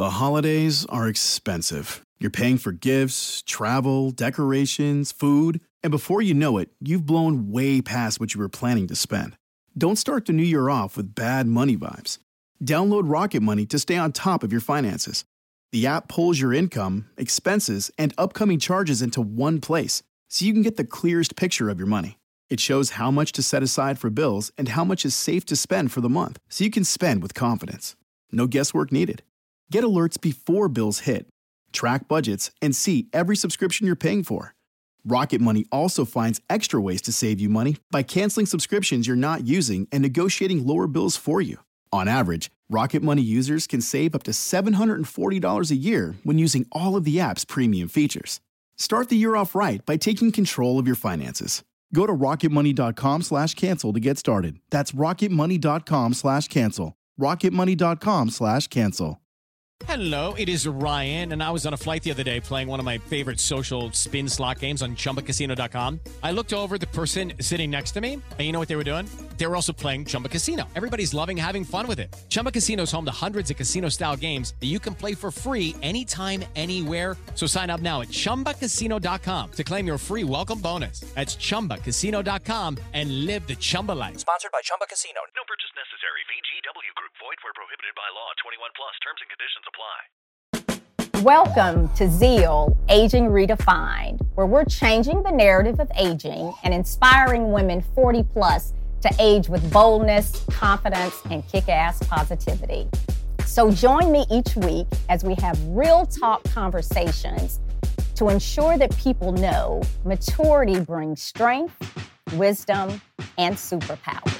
The holidays are expensive. You're paying for gifts, travel, decorations, food, and before you know it, you've blown way past what you were planning to spend. Don't start the new year off with bad money vibes. Download Rocket Money to stay on top of your finances. The app pulls your income, expenses, and upcoming charges into one place, so you can get the clearest picture of your money. It shows how much to set aside for bills and how much is safe to spend for the month, so you can spend with confidence. No guesswork needed. Get alerts before bills hit. Track budgets and see every subscription you're paying for. Rocket Money also finds extra ways to save you money by canceling subscriptions you're not using and negotiating lower bills for you. On average, Rocket Money users can save up to $740 a year when using all of the app's premium features. Start the year off right by taking control of your finances. Go to rocketmoney.com/cancel to get started. That's rocketmoney.com/cancel. rocketmoney.com/cancel. Hello, it is Ryan, and I was on a flight the other day playing one of my favorite social spin slot games on ChumbaCasino.com. I looked over at the person sitting next to me, and you know what they were doing? They were also playing Chumba Casino. Everybody's loving having fun with it. Chumba Casino is home to hundreds of casino-style games that you can play for free anytime, anywhere. So sign up now at ChumbaCasino.com to claim your free welcome bonus. That's ChumbaCasino.com and live the Chumba life. Sponsored by Chumba Casino. No purchase necessary. VGW Group. Void where prohibited by law. 21 plus. Terms and conditions apply. Welcome to Zeal, Aging Redefined, where we're changing the narrative of aging and inspiring women 40 plus to age with boldness, confidence, and kick-ass positivity. So join me each week as we have real talk conversations to ensure that people know maturity brings strength, wisdom, and superpowers.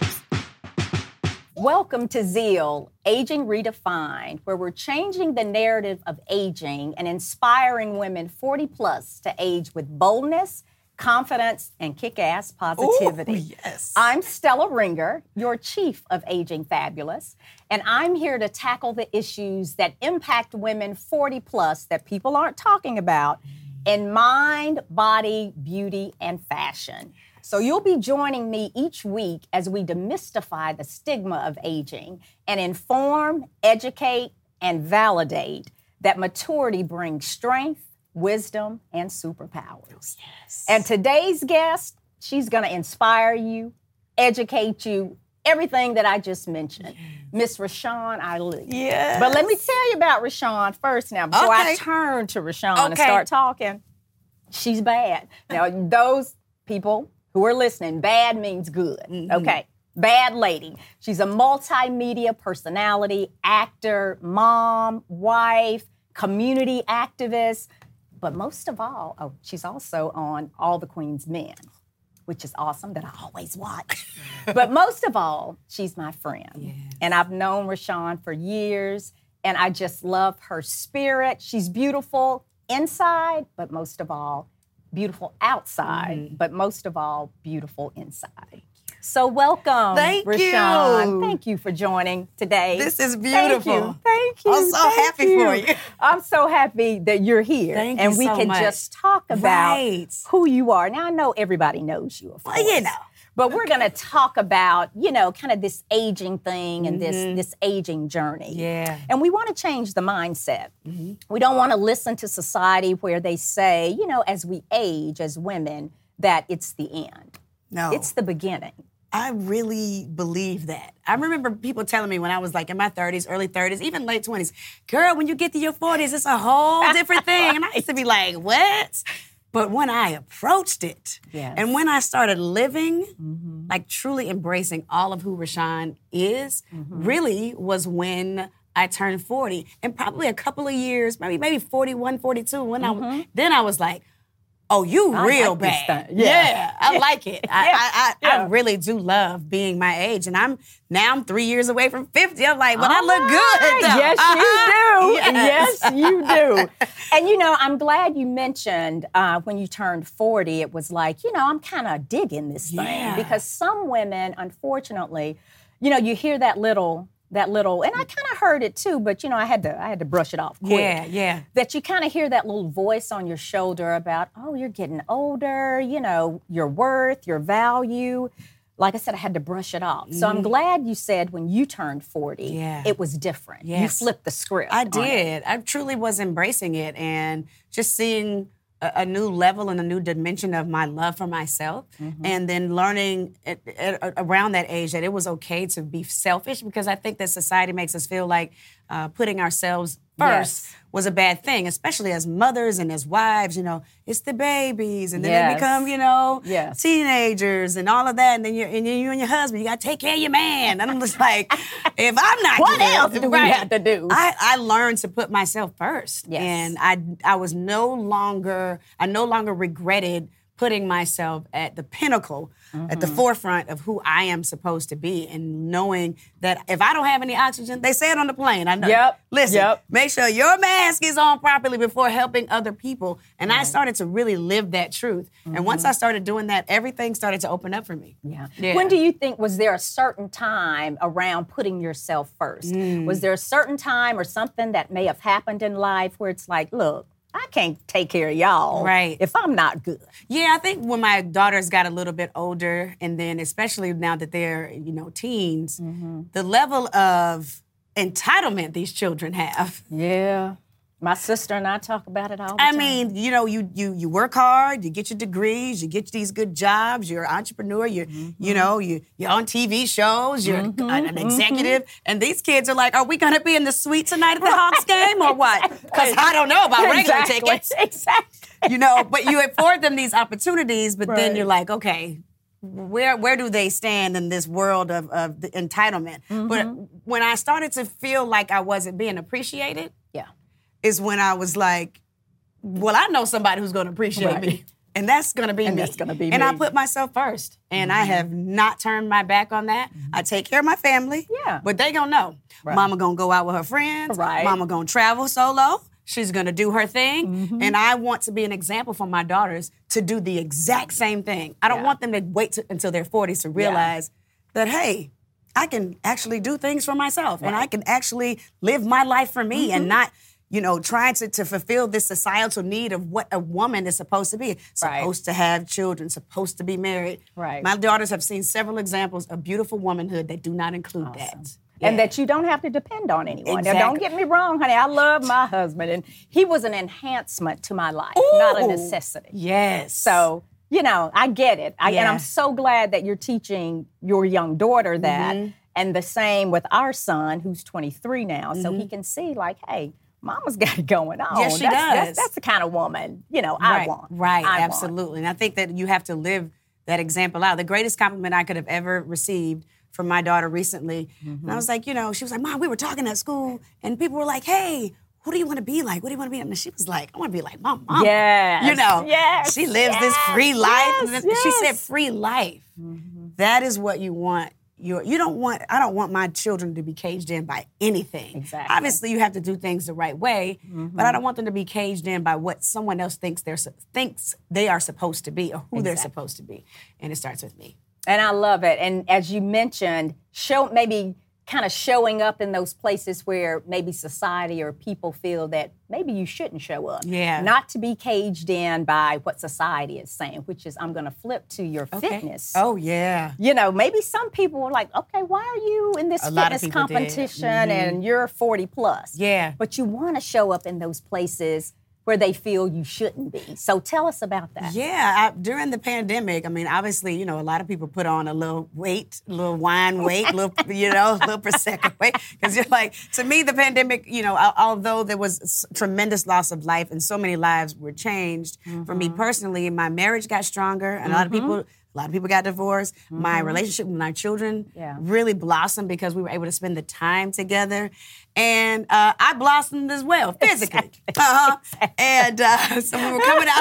Welcome to Zeal, Aging Redefined, where we're changing the narrative of aging and inspiring women 40 plus to age with boldness, confidence, and kick-ass positivity. Ooh, yes. I'm Stella Ringer, your chief of Aging Fabulous, and I'm here to tackle the issues that impact women 40 plus that people aren't talking about in mind, body, beauty, and fashion. So you'll be joining me each week as we demystify the stigma of aging and inform, educate, and validate that maturity brings strength, wisdom, and superpowers. Yes. And today's guest, she's going to inspire you, educate you, everything that I just mentioned. Miss Rashawn Ali. Yes. But let me tell you about Rashawn first now, before I Okay. turn to Rashawn and Okay. start talking. She's bad. Now, those people who are listening, bad means good. Mm-hmm. Okay. Bad lady. She's a multimedia personality, actor, mom, wife, community activist. But most of all, she's also on All the Queen's Men, which is awesome that I always watch. But most of all, she's my friend. Yes. And I've known Rashawn for years, and I just love her spirit. She's beautiful inside, but most of all, beautiful outside, but most of all, beautiful inside. So welcome, Thank Rashawn. you. Thank you for joining today. This is beautiful. Thank you. I'm so Thank happy for you. I'm so happy that you're here. Thank and you we so can much. just talk about Right. who you are. Now, I know everybody knows you, of course. Well, you know. But we're going to talk about, kind of this aging thing and this aging journey. Yeah. And we want to change the mindset. We don't want to listen to society where they say, as we age as women, that it's the end. No. It's the beginning. I really believe that. I remember people telling me when I was like in my 30s, early 30s, even late 20s, girl, when you get to your 40s, it's a whole different thing. And I used to be like, what? But when I approached it, Yes. and when I started living, like truly embracing all of who Rashawn is, really was when I turned 40. And probably a couple of years, maybe 41, 42, when then I was like, oh, you I real like this bad. thing. Yeah. I like it. I Yeah. really do love being my age. And I'm 3 years away from 50. I'm like, but I All look good, though. Yes, you do. Yes. Yes, you do. And, I'm glad you mentioned when you turned 40, it was like, I'm kind of digging this thing. Yeah. Because some women, unfortunately, you hear that little, and I kind of heard it too, but, I had to brush it off quick. Yeah. That you kind of hear that little voice on your shoulder about, oh, you're getting older, your worth, your value. like I said, I had to brush it off. So I'm glad you said when you turned 40, it was different. Yes. You flipped the script. I did. I truly was embracing it and just seeing a new level and a new dimension of my love for myself. And then learning around that age that it was okay to be selfish, because I think that society makes us feel like putting ourselves first was a bad thing, especially as mothers and as wives. You know, it's the babies, and then they become, you know, teenagers and all of that, and then you and your husband, you got to take care of your man. And I'm just like, if I'm not what good, else do we have to do? I learned to put myself first, and I no longer regretted putting myself at the pinnacle, at the forefront of who I am supposed to be, and knowing that if I don't have any oxygen, they say it on the plane. I know. Listen, make sure your mask is on properly before helping other people. And I started to really live that truth. And once I started doing that, everything started to open up for me. When do you think, was there a certain time around putting yourself first? Was there a certain time or something that may have happened in life where it's like, look, I can't take care of y'all if I'm not good? Yeah, I think when my daughters got a little bit older, and then especially now that they're, you know, teens, the level of entitlement these children have. Yeah. My sister and I talk about it all the time. I mean, you know, you work hard, you get your degrees, you get these good jobs, you're an entrepreneur, you know, you're on TV shows, you're an executive, and these kids are like, are we going to be in the suite tonight at the Hawks game or what? Because I don't know about regular tickets. Exactly. You know, but you afford them these opportunities, but then you're like, okay, where do they stand in this world of the entitlement? But when I started to feel like I wasn't being appreciated, is when I was like, well, I know somebody who's going to appreciate me. And that's going to be me. That's going to be me. And I put myself first. And I have not turned my back on that. I take care of my family. But they going to know. Mama going to go out with her friends. Mama going to travel solo. She's going to do her thing. And I want to be an example for my daughters to do the exact same thing. I don't want them to wait until they're 40s to realize that, hey, I can actually do things for myself. And I can actually live my life for me and not, you know, trying to fulfill this societal need of what a woman is supposed to be. Supposed to have children, supposed to be married. My daughters have seen several examples of beautiful womanhood that do not include that. And that you don't have to depend on anyone. Now, don't get me wrong, honey. I love my husband, and he was an enhancement to my life, not a necessity. So, you know, I get it. And I'm so glad that you're teaching your young daughter that. And the same with our son, who's 23 now, so he can see, like, hey, Mama's got it going on. Yes, she does. That's the kind of woman, you know, I want. Absolutely. And I think that you have to live that example out. The greatest compliment I could have ever received from my daughter recently, and I was like, you know, she was like, Mom, we were talking at school, and people were like, hey, who do you want to be like? What do you want to be? And she was like, I want to be like my mom. You know, she lives this free life. She said free life. That is what you want. I don't want my children to be caged in by anything. Obviously, you have to do things the right way, but I don't want them to be caged in by what someone else thinks they are supposed to be or who they're supposed to be. And it starts with me. And I love it. And as you mentioned, maybe kind of showing up in those places where maybe society or people feel that maybe you shouldn't show up. Not to be caged in by what society is saying, which is, I'm going to flip to your fitness. You know, maybe some people are like, okay, why are you in this fitness competition and you're 40 plus? But you want to show up in those places where they feel you shouldn't be. So tell us about that. During the pandemic, I mean, obviously, you know, a lot of people put on a little weight, a little wine weight, a little Prosecco weight. Because you're like, to me, the pandemic, you know, although there was tremendous loss of life and so many lives were changed, for me personally, my marriage got stronger, and a lot of people got divorced. My relationship with my children really blossomed because we were able to spend the time together. And I blossomed as well, physically. And so we were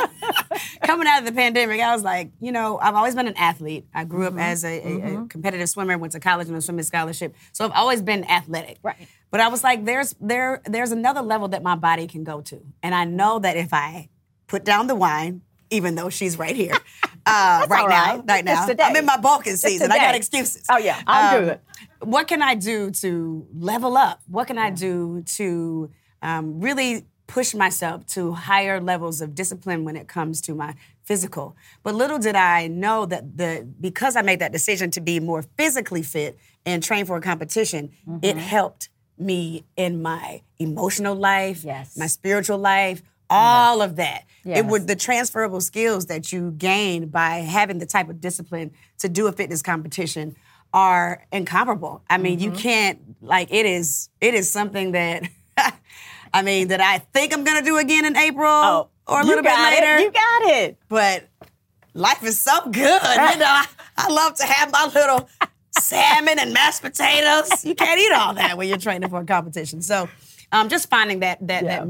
coming out of the pandemic, I was like, you know, I've always been an athlete. I grew up as a competitive swimmer, went to college on a swimming scholarship. So I've always been athletic. But I was like, there's another level that my body can go to. And I know that if I put down the wine, even though she's right here, right now. I'm in my bulking season. I got excuses. I'm good. What can I do to level up? What can I do to really push myself to higher levels of discipline when it comes to my physical. But little did I know that because I made that decision to be more physically fit and train for a competition, it helped me in my emotional life, my spiritual life, all of that. It would the transferable skills that you gain by having the type of discipline to do a fitness competition are incomparable. I mean, you can't, like, it is something that, I mean, that I think I'm gonna do again in April or a little bit later. You got it. But life is so good. You know, I love to have my little salmon and mashed potatoes. You can't eat all that when you're training for a competition. So just finding that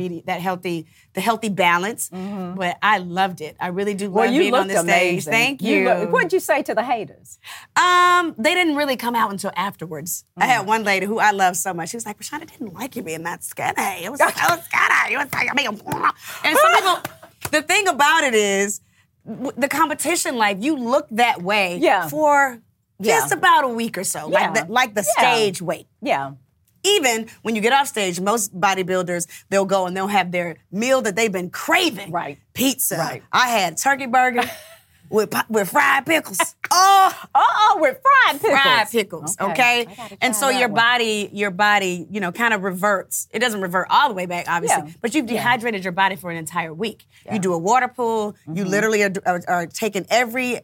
healthy balance. But I loved it. I really do love being on the stage. Amazing. Thank you. What'd you say to the haters? They didn't really come out until afterwards. I had one lady who I love so much. She was like, Rashawn, I didn't like you being that skinny. It was skinny. You was like, and some people, the thing about it is, the competition life, you look that way for just about a week or so, like the stage weight. Yeah. Even when you get off stage, most bodybuilders, they'll go and they'll have their meal that they've been craving. Right. Pizza. Right. I had turkey burger with fried pickles. With fried pickles. Fried pickles, okay? And so your body, you know, kind of reverts. It doesn't revert all the way back, obviously, but you've dehydrated your body for an entire week. Yeah. You do a water pool. You literally are taking every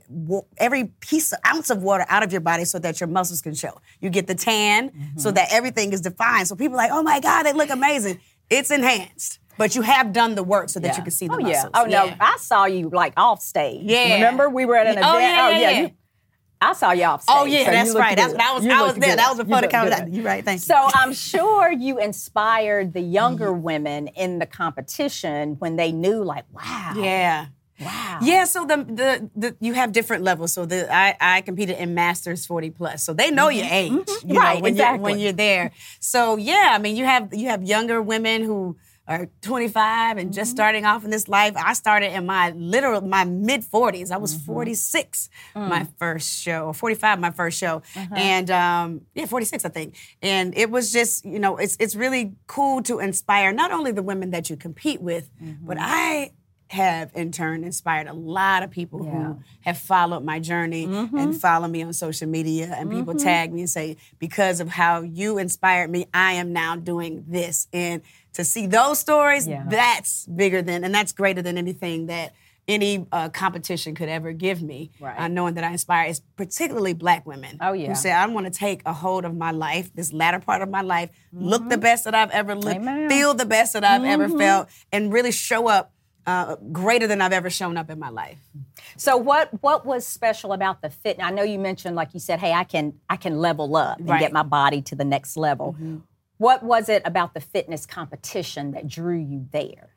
ounce of water out of your body so that your muscles can show. You get the tan so that everything is defined. So people are like, oh my God, they look amazing. It's enhanced. But you have done the work so that you can see the muscles. No, I saw you like off stage. Yeah. Remember we were at an event? I saw you off stage. Oh yeah, so that's right. I was there. That was before the competition. You're right. Thank you. So I'm sure you inspired the younger women in the competition when they knew, like, wow. Yeah. Wow. Yeah, so the you have different levels. So I competed in Masters 40 plus. So they know your age. You know, when you're there. So yeah, I mean you have younger women who are 25 and just starting off in this life. I started in my mid-40s. I was 46 my first show, or 45 my first show. And 46 I think. And it was just, you know, it's really cool to inspire not only the women that you compete with, but I have in turn inspired a lot of people who have followed my journey and follow me on social media, and people tag me and say, because of how you inspired me, I am now doing this. And to see those stories, that's bigger than, and that's greater than anything that any competition could ever give me. Right. Knowing that I inspire, is particularly Black women who say, I want to take a hold of my life, this latter part of my life, look the best that I've ever looked, feel the best that I've ever felt, and really show up greater than I've ever shown up in my life. So what was special about the fitness? I know you mentioned, like you said, hey, I can level up and get my body to the next level. What was it about the fitness competition that drew you there?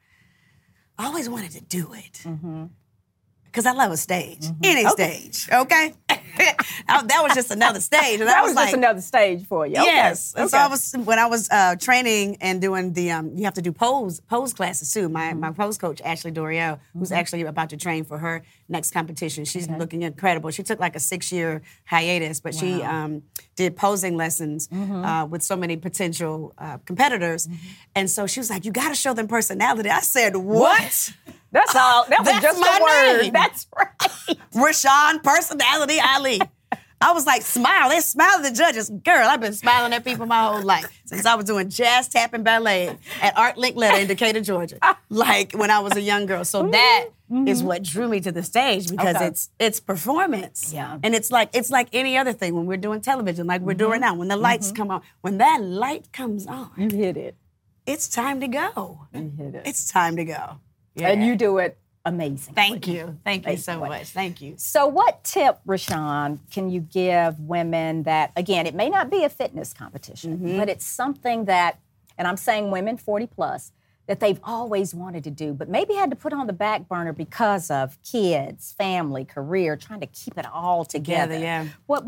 I always wanted to do it. Because I love a stage. Any stage, okay? That was just another stage. And that was just another stage for you. Yes. Okay. And so when I was training and doing the, you have to do pose classes too. My pose coach, Ashley Doriel, who's actually about to train for her next competition. She's looking incredible. She took like a 6-year hiatus, but she did posing lessons with so many potential competitors. And so she was like, you got to show them personality. I said, what? That's all. That was just my word. Name. That's right. Rashawn Personality Ali. I was like, smile. They smile at the judges. Girl, I've been smiling at people my whole life since I was doing jazz tap and ballet at Art Linkletter in Decatur, Georgia, like when I was a young girl. So that is what drew me to the stage, because it's performance. Yeah. And it's like any other thing when we're doing television, like we're doing now. When the lights come on, when that light comes on, you hit it. It's time to go. You hit it. It's time to go. Yeah. And you do it amazing. Thank you. Thank you so much. Thank you. So what tip, Rashawn, can you give women that, again, it may not be a fitness competition, but it's something that, and I'm saying women 40 plus, that they've always wanted to do, but maybe had to put on the back burner because of kids, family, career, trying to keep it all together. What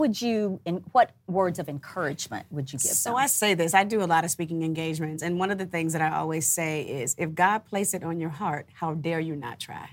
words of encouragement would you give them? So I say this, I do a lot of speaking engagements, and one of the things that I always say is, if God placed it on your heart, how dare you not try?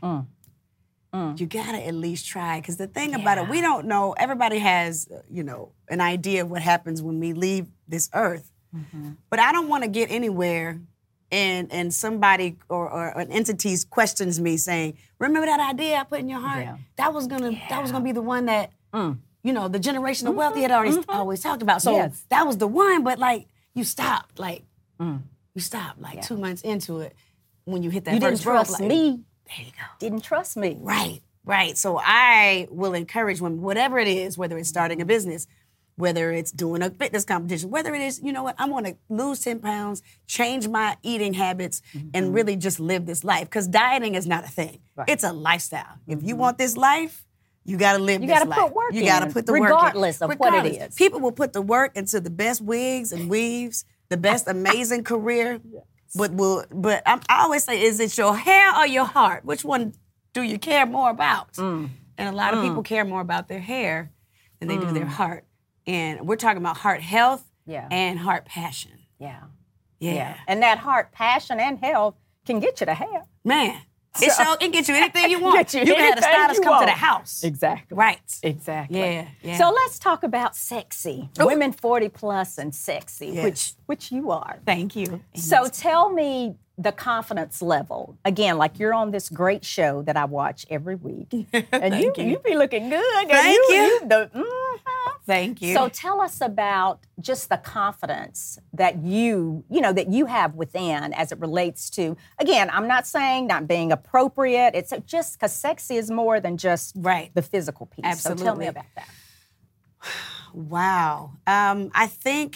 You gotta at least try, because the thing about it, we don't know, everybody has, an idea of what happens when we leave this earth, but I don't want to get anywhere and somebody or an entity questions me saying, remember that idea I put in your heart? Yeah. That was gonna be the one that, you know, the generational wealth you had always talked about. So that was the one, but like you stopped, like 2 months into it when you hit that You first didn't trust me. There you go. Didn't trust me. Right. So I will encourage women, whatever it is, whether it's starting a business, whether it's doing a fitness competition, whether it is, you know what, I want to lose 10 pounds, change my eating habits, and really just live this life. Because dieting is not a thing. Right. It's a lifestyle. If you want this life, you got to live this life. You got to put work in. You got to put the work in. Regardless of what it is. People will put the work into the best wigs and weaves, the best amazing career. But I always say, is it your hair or your heart? Which one do you care more about? And a lot of people care more about their hair than they do their heart. And we're talking about heart health and heart passion. Yeah. And that heart passion and health can get you the hair. Man, it can get you anything you want. You can have a stylist come to the house. Exactly. Right. Exactly. Yeah. So let's talk about sexy. Ooh. Women 40 plus and sexy, which you are. Thank you. So tell me the confidence level. Again, like you're on this great show that I watch every week. And you be looking good. Thank you. Thank you. So tell us about just the confidence that you have within as it relates to, again, I'm not saying not being appropriate. It's just because sexy is more than just the physical piece. Absolutely. So tell me about that. Wow. I think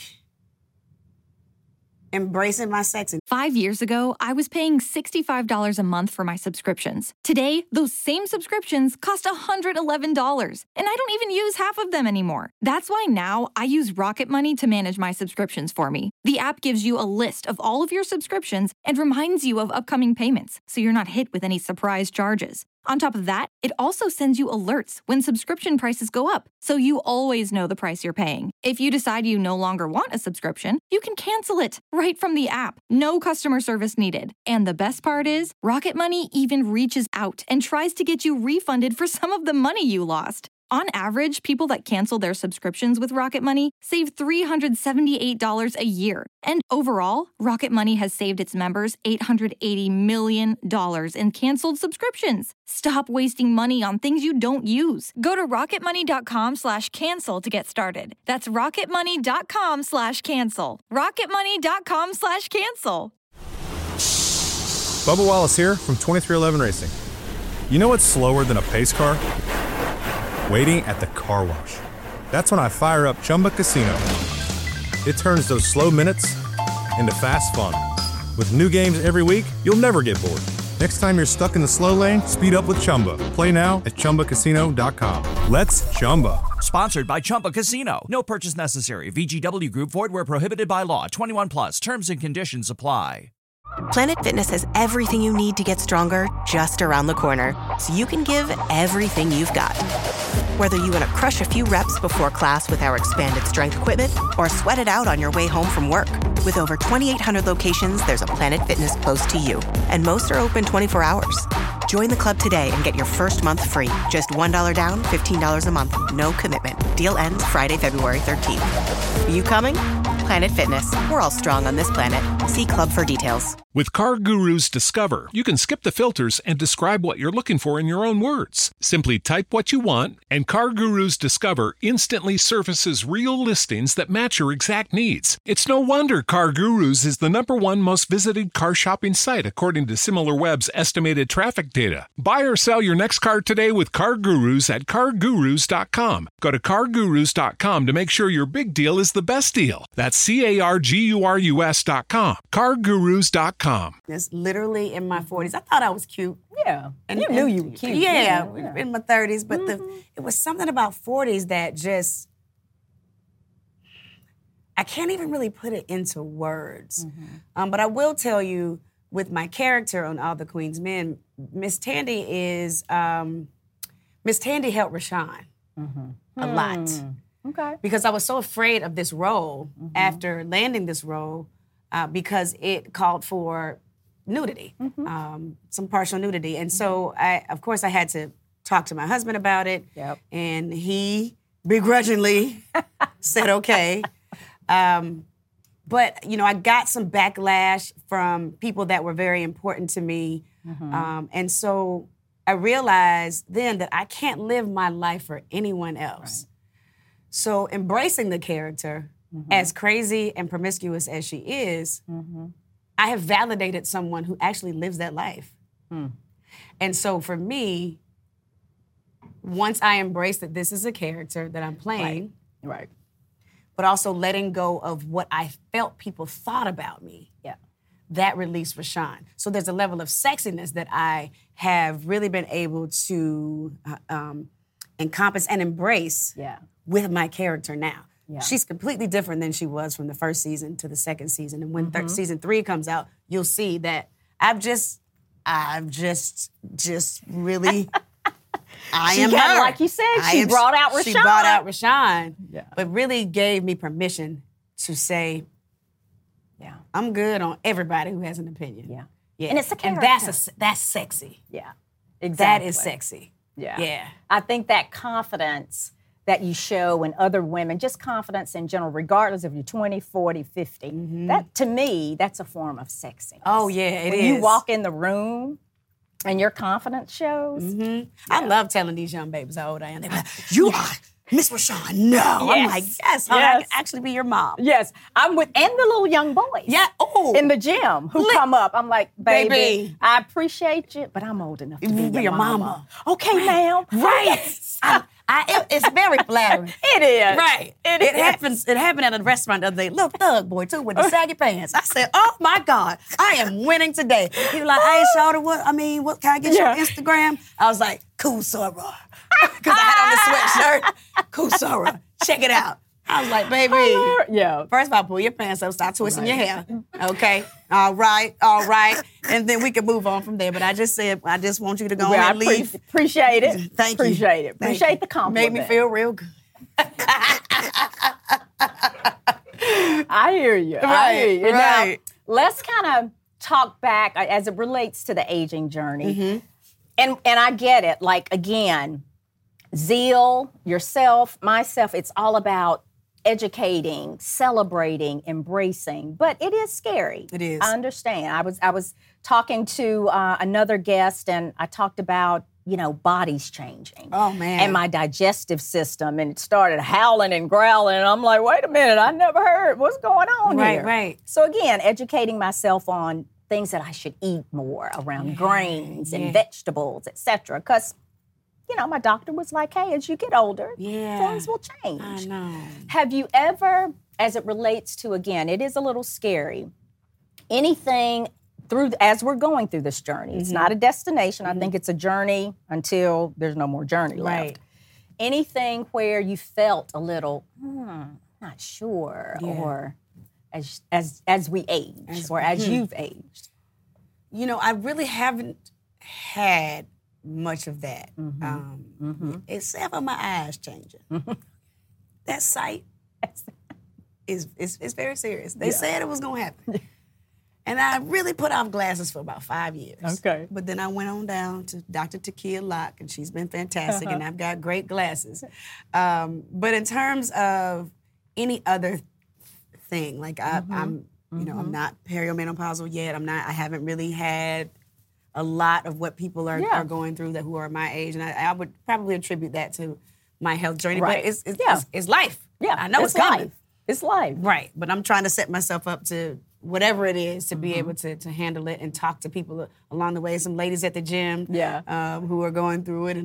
embracing my sex. 5 years ago, I was paying $65 a month for my subscriptions. Today, those same subscriptions cost $111, and I don't even use half of them anymore. That's why now I use Rocket Money to manage my subscriptions for me. The app gives you a list of all of your subscriptions and reminds you of upcoming payments, so you're not hit with any surprise charges. On top of that, it also sends you alerts when subscription prices go up, so you always know the price you're paying. If you decide you no longer want a subscription, you can cancel it right from the app. No customer service needed. And the best part is, Rocket Money even reaches out and tries to get you refunded for some of the money you lost. On average, people that cancel their subscriptions with Rocket Money save $378 a year. And overall, Rocket Money has saved its members $880 million in canceled subscriptions. Stop wasting money on things you don't use. Go to rocketmoney.com/cancel to get started. That's rocketmoney.com/cancel. rocketmoney.com/cancel. Bubba Wallace here from 2311 Racing. You know what's slower than a pace car? Waiting at the car wash. That's when I fire up Chumba Casino. It turns those slow minutes into fast fun. With new games every week, you'll never get bored. Next time you're stuck in the slow lane, speed up with Chumba. Play now at ChumbaCasino.com. Let's Chumba. Sponsored by Chumba Casino. No purchase necessary. VGW Group. Void where prohibited by law. 21 plus. Terms and conditions apply. Planet Fitness has everything you need to get stronger just around the corner, so you can give everything you've got. Whether you want to crush a few reps before class with our expanded strength equipment or sweat it out on your way home from work. With over 2,800 locations, there's a Planet Fitness close to you, and most are open 24 hours. Join the club today and get your first month free. Just $1 down, $15 a month. No commitment. Deal ends Friday, February 13th. Are you coming? Planet Fitness. We're all strong on this planet. See club for details. With CarGurus Discover, you can skip the filters and describe what you're looking for in your own words. Simply type what you want, and CarGurus Discover instantly surfaces real listings that match your exact needs. It's no wonder CarGurus is the #1 most visited car shopping site according to SimilarWeb's estimated traffic data. Buy or sell your next car today with CarGurus at CarGurus.com. Go to CarGurus.com to make sure your big deal is the best deal. That's CarGurus.com. CarGurus.com. It's literally in my 40s. I thought I was cute. Yeah. And you knew you were cute. Yeah, in my 30s. But it was something about 40s that just, I can't even really put it into words. But I will tell you, with my character on All the Queen's Men, Miss Tandy helped Rashawn a lot. Okay. Because I was so afraid of this role after landing this role because it called for nudity, some partial nudity. And so, I had to talk to my husband about it. Yep. And he begrudgingly said, okay. But But, I got some backlash from people that were very important to me. And so I realized then that I can't live my life for anyone else. Right. So embracing the character, as crazy and promiscuous as she is, I have validated someone who actually lives that life. And so for me, once I embrace that this is a character that I'm playing, right. But also letting go of what I felt people thought about me, that released Rashawn. So there's a level of sexiness that I have really been able to encompass and embrace with my character now. Yeah. She's completely different than she was from the first season to the second season. And when season 3 comes out, you'll see that I've just really, I am her. Like you said, she brought out Rashawn. She brought out Rashawn, but really gave me permission to say, I'm good on everybody who has an opinion. Yeah. And it's a character. And that's sexy. Yeah, exactly. That is sexy. Yeah. I think that confidence that you show in other women, just confidence in general, regardless if you're 20, 40, 50, that, to me, that's a form of sexiness. Oh, yeah, it is. When you walk in the room and your confidence shows. I love telling these young babies how old I am. They're like, you are Miss Rashawn. No. I'm like, yes, I can actually be your mom. Yes. I'm with, and the little young boys. Yeah. Oh. In the gym who come up. I'm like, baby, I appreciate you, but I'm old enough to be your mama. Okay, ma'am. Right. It's very flattering. It is. Right. It happens. It happened at a restaurant the other day. Little thug boy, too, with the saggy pants. I said, oh, my God, I am winning today. He was like, hey, shawty, what can I get your Instagram? I was like, cool, Sarah. Because I had on the sweatshirt. Cool, Sarah. Check it out. I was like, baby. First of all, pull your pants up, start twisting your hair. Okay. All right. And then we can move on from there. But I just said, I just want you to go and leave. Appreciate it. Thank you. Appreciate it. Appreciate the compliment. Made me feel real good. I hear you. Right. Now, let's kind of talk back as it relates to the aging journey. And I get it. Like, again, zeal, yourself, myself, it's all about educating, celebrating, embracing. But it is scary. It is. I understand. I was talking to another guest, and I talked about, bodies changing. Oh, man. And my digestive system, and it started howling and growling, and I'm like, wait a minute, I never heard what's going on here. Right. So again, educating myself on things that I should eat more around grains and vegetables, et cetera. Because, my doctor was like, hey, as you get older, things will change. I know. Have you ever, as it relates to, again, it is a little scary, anything as we're going through this journey, it's not a destination. I think it's a journey until there's no more journey left. Anything where you felt a little, not sure, or as we age, or as you've aged? I really haven't had much of that, except for my eyes changing. That sight is very serious. They said it was going to happen. And I really put off glasses for about 5 years. Okay. But then I went on down to Dr. Takia Locke, and she's been fantastic, and I've got great glasses. But in terms of any other thing, like I'm not perimenopausal yet. I haven't really had a lot of what people are going through who are my age, and I would probably attribute that to my health journey. Right. But it's life. Yeah, I know it's coming. Life. It's life. Right, but I'm trying to set myself up to whatever it is to be able to handle it and talk to people along the way. Some ladies at the gym who are going through it,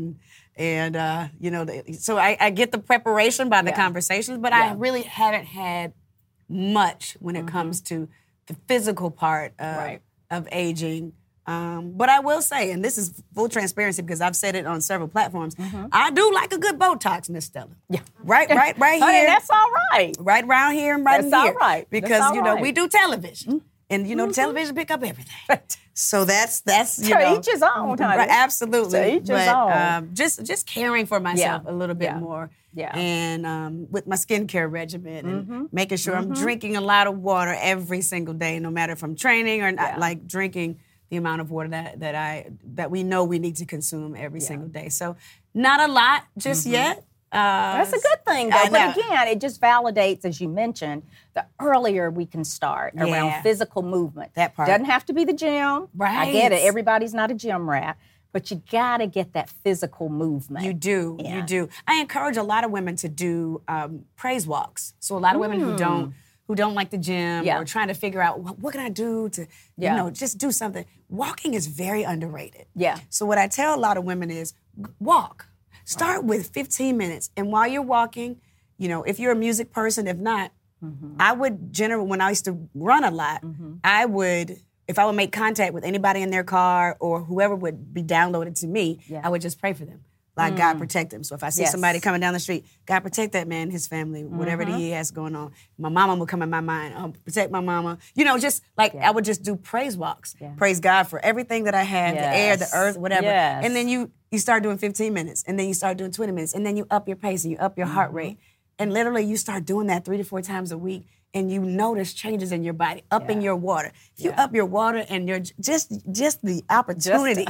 and so I get the preparation by the conversations, but I really haven't had much when it comes to the physical part of aging. But I will say, and this is full transparency because I've said it on several platforms, I do like a good Botox, Miss Stella. Yeah. Right here. Honey, that's all right. Right around here and right in here. That's all right. Because, we do television. And, television pick up everything. So that's to each his own, honey. Right, absolutely. To each his own. Just caring for myself a little bit more. Yeah. And with my skincare regimen and making sure I'm drinking a lot of water every single day, no matter if I'm training or not, like drinking the amount of water that we know we need to consume every single day. So not a lot just yet, That's a good thing, though. But again, it just validates, as you mentioned, the earlier we can start around physical movement. That part. Doesn't have to be the gym. Right. I get it. Everybody's not a gym rat. But you got to get that physical movement. You do. Yeah. You do. I encourage a lot of women to do praise walks. So a lot of women who don't like the gym or trying to figure out what can I do to, just do something. Walking is very underrated. Yeah. So what I tell a lot of women is walk. Start with 15 minutes. And while you're walking, if you're a music person, if not, I would when I used to run a lot, if I would make contact with anybody in their car or whoever would be downloaded to me, I would just pray for them. Like, God protect them. So if I see somebody coming down the street, God protect that man, his family, whatever he has going on. My mama would come in my mind, protect my mama. Just like I would just do praise walks. Yeah. Praise God for everything that I have, the air, the earth, whatever. Yes. And then you start doing 15 minutes, and then you start doing 20 minutes, and then you up your pace and you up your heart rate. And literally you start doing that 3 to 4 times a week, and you notice changes in your body, upping your water. If you up your water and you're just the opportunity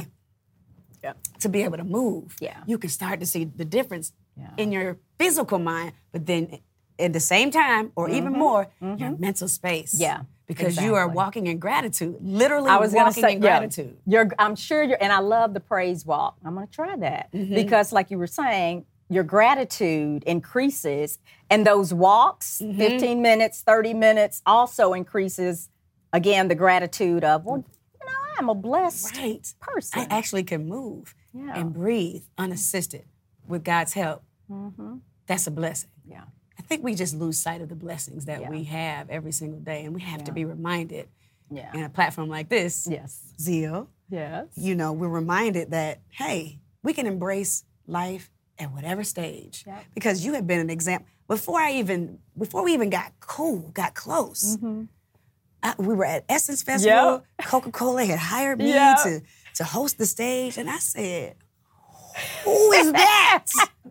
to be able to move, you can start to see the difference in your physical mind, but then at the same time, or even more, your mental space. Yeah. Because you are walking in gratitude, literally walking in gratitude. I'm sure and I love the praise walk. I'm going to try that because like you were saying, your gratitude increases, and those walks, 15 minutes, 30 minutes, also increases, again, the gratitude of, I'm a blessed person. I actually can move and breathe unassisted with God's help. That's a blessing. Yeah. I think we just lose sight of the blessings that we have every single day, and we have to be reminded in a platform like this, Zeal, we're reminded that, hey, we can embrace life at whatever stage. Yep. Because you have been an example. Before we even got close, we were at Essence Festival. Coca-Cola had hired me to host the stage, and I said, who is that?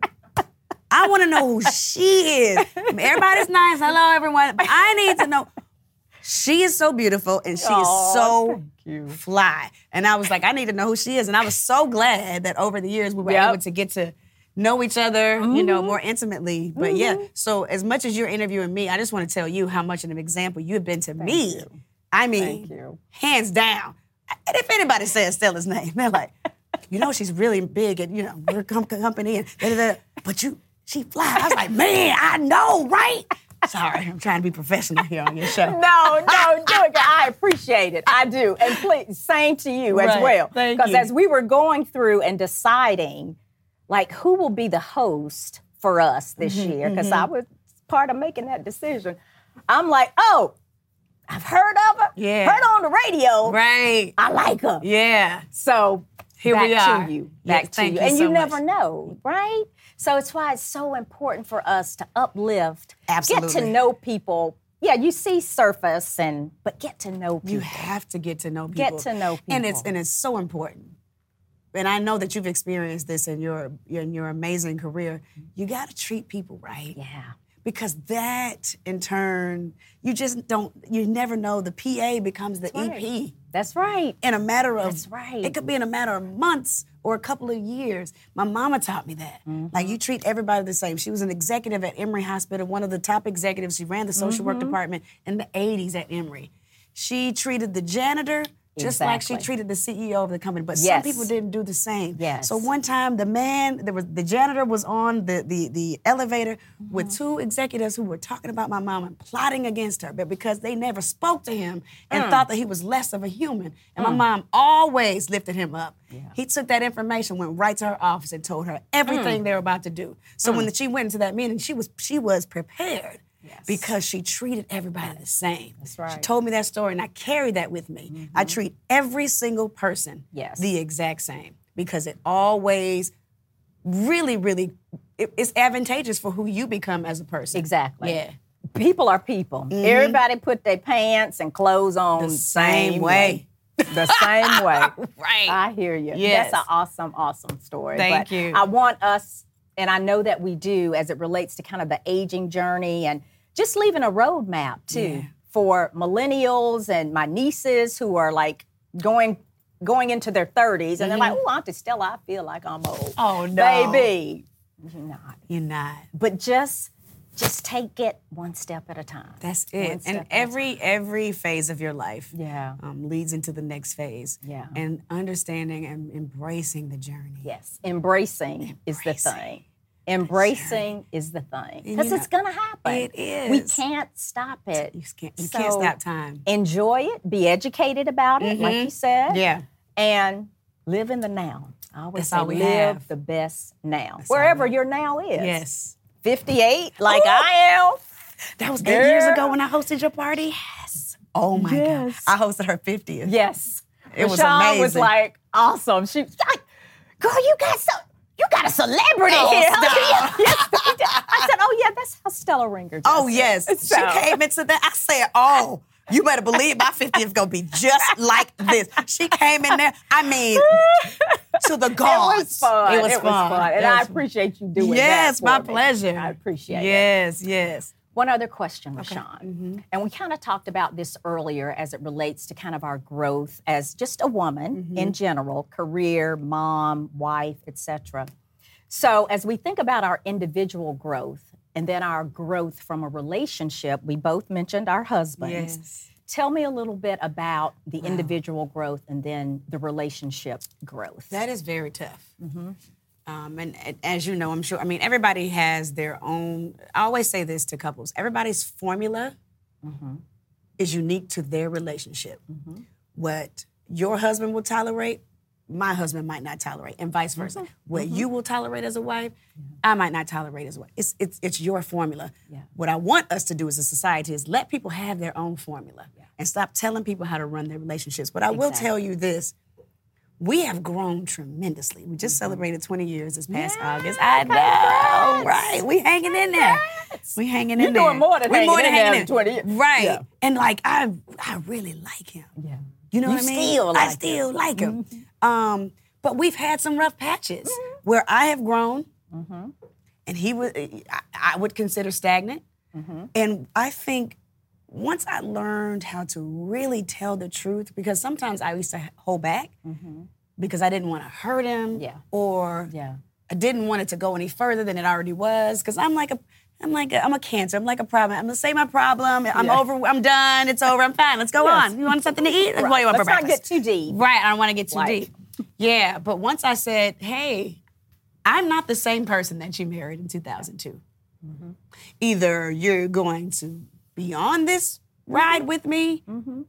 I want to know who she is. Everybody's nice. Hello, everyone. But I need to know. She is so beautiful, and she is so fly. And I was like, I need to know who she is. And I was so glad that over the years we were able to get to know each other, more intimately. But so as much as you're interviewing me, I just want to tell you how much of an example you have been to me. I mean, hands down. And if anybody says Stella's name, they're like, she's really big at, we're company and da-da-da. But she fly. I was like, man, I know, right? Sorry, I'm trying to be professional here on your show. No, I appreciate it. I do. And please, same to you as well. Thank you. Because as we were going through and deciding, like, who will be the host for us this year, because I was part of making that decision, I'm like, I've heard of her. Yeah. Heard her on the radio. Right. I like her. Yeah. So here we are. To you. Back to you. And so you never much. know, right? So it's why it's so important for us to uplift, Absolutely. get to know people. Yeah, you see surface, but get to know people. You have to get to know people. Get to know people. And it's so important. And I know that you've experienced this in your amazing career. You got to treat people right. Yeah. Because that, in turn, you never know. The PA becomes the EP. That's right. In a matter of, That's right. It could be in a matter of months or a couple of years. My mama taught me that. Like, you treat everybody the same. She was an executive at Emory Hospital, one of the top executives. She ran the social work department in the 80s at Emory. She treated the janitor just like she treated the CEO of the company. But some people didn't do the same. Yes. So one time the janitor was on the elevator with 2 executives who were talking about my mom and plotting against her, but because they never spoke to him and thought that he was less of a human. And my mom always lifted him up. Yeah. He took that information, went right to her office and told her everything they were about to do. So when she went into that meeting, she was prepared. Yes. Because she treated everybody the same. That's right. She told me that story, and I carry that with me. I treat every single person the exact same because it always really, really, it's advantageous for who you become as a person. Exactly. Yeah. People are people. Everybody put their pants and clothes on the same way. The same way. Right. I hear you. Yes. That's an awesome, awesome story. Thank you. I want us, and I know that we do, as it relates to kind of the aging journey and just leaving a roadmap, too, for millennials and my nieces who are, like, going into their 30s, and they're like, oh, Auntie Stella, I feel like I'm old. Oh, no. Baby, You're not. But just take it one step at a time. That's it. And every phase of your life leads into the next phase. Yeah. And understanding and embracing the journey. Yes. Embracing is the thing. Embracing is the thing. Because it's going to happen. It is. We can't stop it. You can't stop time. Enjoy it. Be educated about it, like you said. Yeah. And live in the now. I always say live the best now. Wherever your now is. Yes. 58, like I am. That was 8 years ago when I hosted your party? Yes. Oh, my God. I hosted her 50th. Yes. It was amazing. Was like, awesome. She was like, girl, you got a celebrity here. Yes, I said, oh, yeah, that's how Stella Ringer does it. Yes. So. She came into that. I said, oh, you better believe my 50th going to be just like this. She came in there, I mean, to the gods. It was fun. It was fun. And I appreciate you doing that. Yes, my pleasure. I appreciate it. Yes. One other question, Rashawn. And we kind of talked about this earlier as it relates to kind of our growth as just a woman in general, career, mom, wife, etc. So as we think about our individual growth and then our growth from a relationship, we both mentioned our husbands. Yes. Tell me a little bit about the individual growth and then the relationship growth. That is very tough. And as you know, I'm sure, I mean, everybody has their own, I always say this to couples, everybody's formula is unique to their relationship. What your husband will tolerate, my husband might not tolerate, and vice versa. What you will tolerate as a wife, I might not tolerate as a wife. It's your formula. What I want us to do as a society is let people have their own formula and stop telling people how to run their relationships. But I will tell you this, we have grown tremendously. We just celebrated 20 years this past August. I know, right? We hanging in there. We hanging in there. You're doing more than hanging in there 20 years. Right. Yeah. And like, I really like him. Yeah. You know what I mean? I still like him. But we've had some rough patches where I have grown and he was, I would consider stagnant. And I think once I learned how to really tell the truth, because sometimes I used to hold back because I didn't want to hurt him or I didn't want it to go any further than it already was. Because I'm a cancer. I'm like a problem. I'm gonna say my problem. I'm over. I'm done. It's over. I'm fine. Let's go on. You want something to eat? What do you want for breakfast? Let's not get too deep. Right. I don't want to get too deep. Yeah. But once I said, hey, I'm not the same person that you married in 2002. Either you're going to be on this ride with me,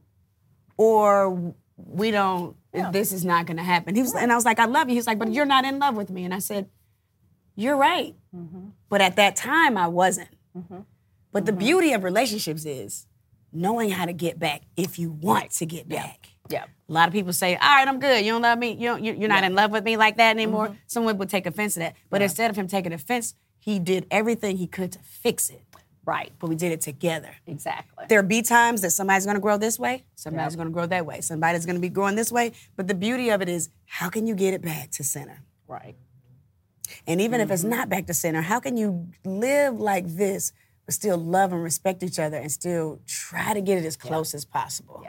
or we don't. This is not going to happen. He was, and I was like, I love you. He was like, but you're not in love with me. And I said, you're right. But at that time, I wasn't. But the beauty of relationships is knowing how to get back if you want to get back. A lot of people say, all right, I'm good. You don't love me. You're not in love with me like that anymore. Someone would take offense to that. But instead of him taking offense, he did everything he could to fix it. Right. But we did it together. Exactly. There'll be times that somebody's going to grow this way, somebody's going to grow that way, somebody's going to be growing this way. But the beauty of it is, how can you get it back to center? Right. And even if it's not back to center, how can you live like this but still love and respect each other and still try to get it as close as possible?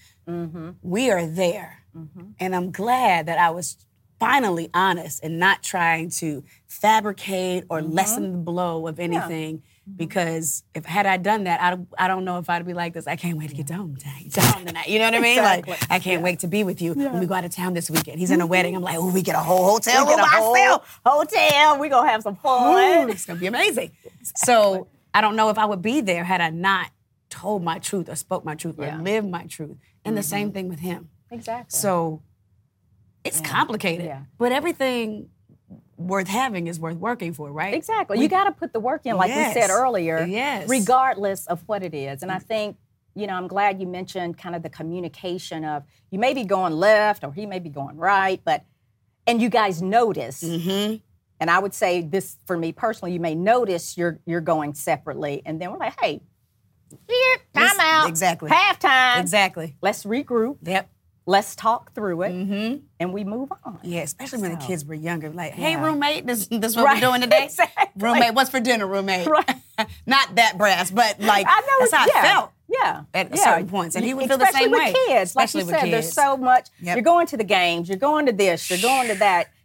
We are there. And I'm glad that I was finally honest and not trying to fabricate or lessen the blow of anything. Because had I done that, I don't know if I'd be like this. I can't wait to get to home tonight. You know what I mean? Exactly. Like, I can't wait to be with you when we go out of town this weekend. He's in a wedding. I'm like, oh, we get a whole hotel room ourselves. Hotel. We're going to have some fun. It's going to be amazing. So I don't know if I would be there had I not told my truth or spoke my truth or lived my truth. And the same thing with him. Exactly. So it's complicated. But everything worth having is worth working for, right? Exactly. You got to put the work in, like we said earlier, regardless of what it is. And I think, I'm glad you mentioned kind of the communication of you may be going left or he may be going right, and you guys notice. And I would say this for me personally, you may notice you're going separately, and then we're like, hey, time out. Exactly. Halftime. Exactly. Let's regroup. Yep. Let's talk through it, and we move on. Yeah, especially when the kids were younger. Like, hey, roommate, this what we're doing today? Exactly. Roommate, what's for dinner, roommate? Right. Not that brass, but like, I know that's how I felt. Yeah. At certain points. And he would feel the same way. Especially with kids. Especially like you said, there's so much. You're going to the games, you're going to this, you're going to that.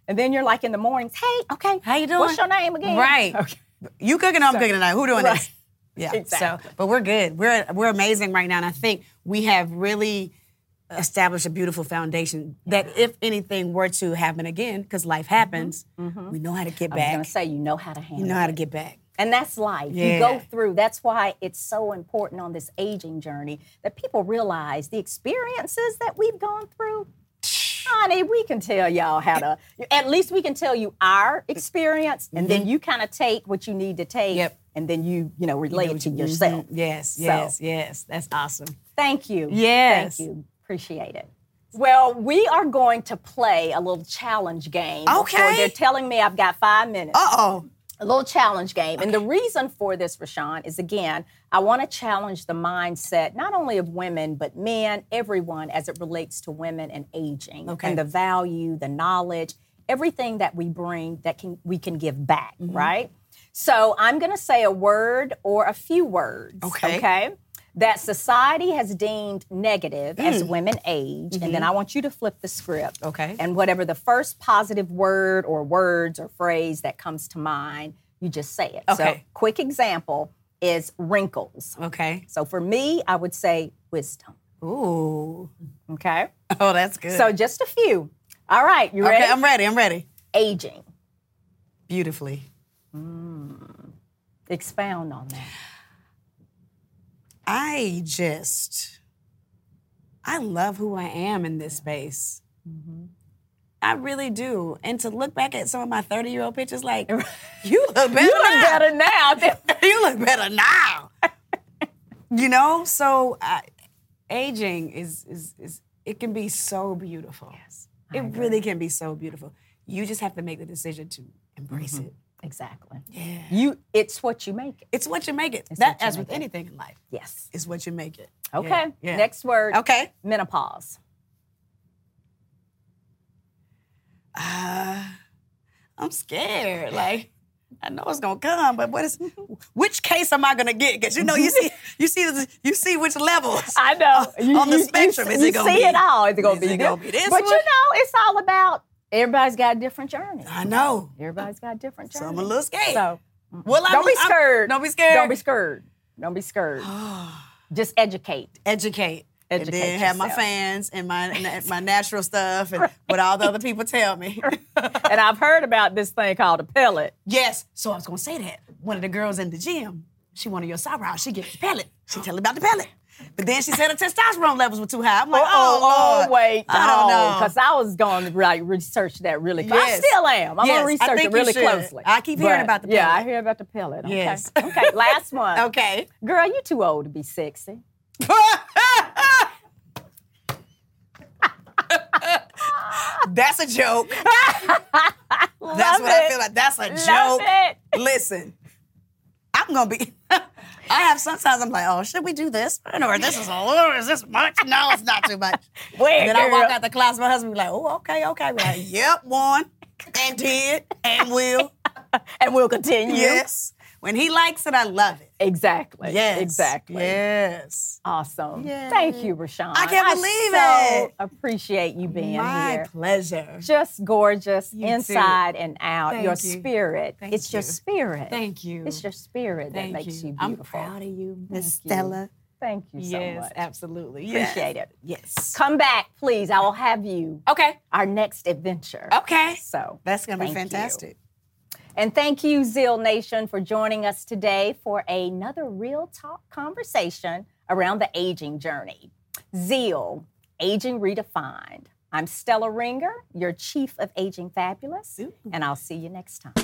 And then you're like in the mornings, hey, okay, how you doing? What's your name again? Right. Okay. You cooking, I'm cooking tonight. Who doing right. this? Yeah. Exactly. So, but we're good. We're amazing right now, and I think we have really established a beautiful foundation that if anything were to happen again, because life happens, we know how to get back. I was going to say, you know how to handle it. You know how to get back. And that's life. Yeah. You go through. That's why it's so important on this aging journey that people realize the experiences that we've gone through. Honey, we can tell y'all how to, at least we can tell you our experience, and then you kind of take what you need to take, and then you relate it to yourself. Yes, that's awesome. Thank you. Yes. Thank you. Appreciate it. Well, we are going to play a little challenge game. Okay. They're telling me I've got 5 minutes. Uh-oh. A little challenge game. Okay. And the reason for this, Rashawn, is, again, I want to challenge the mindset, not only of women, but men, everyone, as it relates to women and aging. Okay. And the value, the knowledge, everything that we bring that we can give back, right? So I'm going to say a word or a few words, okay? That society has deemed negative as women age, and then I want you to flip the script. Okay. And whatever the first positive word or words or phrase that comes to mind, you just say it. Okay. So, quick example is wrinkles. Okay. So for me, I would say wisdom. Ooh. Okay. Oh, that's good. So just a few. All right, you ready? Okay, I'm ready. Aging. Beautifully. Expound on that. I love who I am in this space. I really do. And to look back at some of my 30-year-old pictures, like, you look better now. You look better now. You look better now. So aging is it can be so beautiful. Yes, it really can be so beautiful. You just have to make the decision to embrace it. Exactly. Yeah. It's what you make it. It's what you make it. It's That, what you as make with it. anything in life. Yes. It's what you make it. Okay. Yeah. Next word. Okay. Menopause. I'm scared. Like, I know it's gonna come, but which case am I gonna get? Because you see which levels. I know. On the spectrum, is it gonna be? You see it all. Is it gonna be this But one? it's all about, everybody's got a different journey. I know. Everybody's got a different journey. So I'm a little scared. So, well, don't be scared. Don't be scared. Don't be scared. Don't be scared. Just educate. Educate. And Educate then have my yourself. fans and my natural stuff and what all the other people tell me. And I've heard about this thing called a pellet. Yes. So I was going to say that. One of the girls in the gym, she wanted your eyebrows. She gets the pellet. She tell me about the pellet. But then she said her testosterone levels were too high. I'm like, Lord, wait. I don't know. Because I was going to research that really closely. Yes. I still am. I'm going to research it really closely. I keep hearing about the pellet. Yeah, I hear about the pellet. Okay. Yes. Okay, last one. Okay. Girl, you too old to be sexy. That's a joke. That's what I feel like. That's a joke. It. Listen, I'm gonna be. I have sometimes I'm like, oh, should we do this? Or this is a little. Is this much? No, it's not too much. And then I walk out the class. My husband be like, oh, okay. We're like, yep, one and did and will and we'll continue. Yes. When he likes it, I love it. Exactly. Yes. Exactly. Yes. Awesome. Yes. Thank you, Rashawn. I can't believe it. it. Appreciate you being here. My pleasure. Just gorgeous, You inside too. and out. Thank your you. spirit. Thank It's your you. spirit. Thank you. It's your spirit Thank that makes you I'm beautiful. proud of you, Miss Thank you. Stella. Thank you so Yes, much. absolutely. Appreciate it. Yes. Come back, please. I will have you. Okay. Our next adventure. Okay. So That's going to be thank fantastic. you. And thank you, Zeal Nation, for joining us today for another Real Talk conversation around the aging journey. Zeal, Aging Redefined. I'm Stella Ringer, your Chief of Aging Fabulous, and I'll see you next time.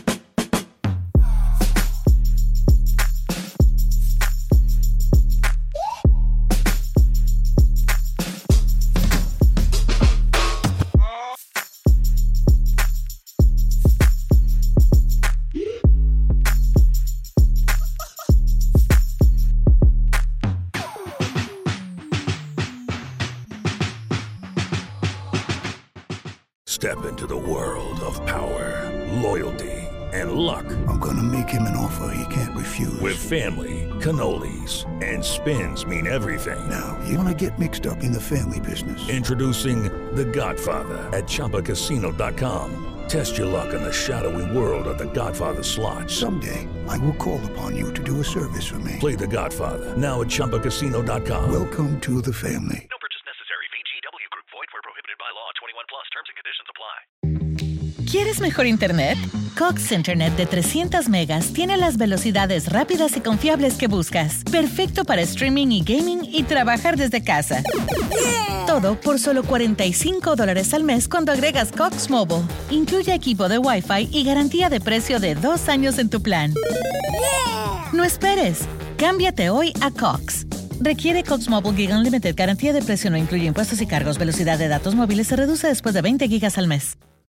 Step into the world of power, loyalty, and luck. I'm gonna make him an offer he can't refuse. With family, cannolis, and spins mean everything. Now, you wanna get mixed up in the family business. Introducing The Godfather at ChumbaCasino.com. Test your luck in the shadowy world of The Godfather slot. Someday, I will call upon you to do a service for me. Play The Godfather, now at ChumbaCasino.com. Welcome to the family. No purchase necessary. VGW Group. Void where prohibited by law. 21 plus. Terms and conditions apply. ¿Quieres mejor internet? Cox Internet de 300 megas tiene las velocidades rápidas y confiables que buscas. Perfecto para streaming y gaming y trabajar desde casa. Yeah. Todo por solo $45 al mes cuando agregas Cox Mobile. Incluye equipo de Wi-Fi y garantía de precio de 2 años en tu plan. Yeah. No esperes. Cámbiate hoy a Cox. Requiere Cox Mobile Gig Unlimited. Garantía de precio no incluye impuestos y cargos. Velocidad de datos móviles se reduce después de 20 gigas al mes.